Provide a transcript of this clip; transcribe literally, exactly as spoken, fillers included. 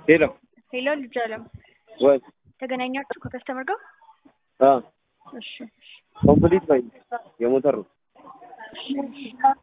ሄሎ ሄሎ ልጅ አለም ወይ ተገናኛችሁ ከከስተመር ጋር? አዎ እሺ ኮምፕሊት ነው የሞተር ነው።